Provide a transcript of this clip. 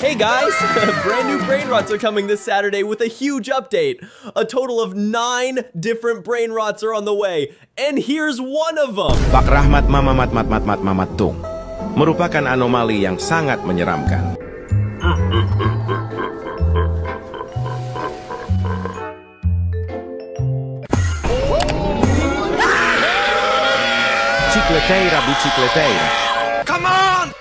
Hey guys! Brand new brain rots are coming this Saturday with a huge update. A total of 9 different brain rots are on the way, and here's one of them. Pak Rahmat Mamat Tung merupakan anomali yang sangat menyeramkan. Bicicleteira. Come on!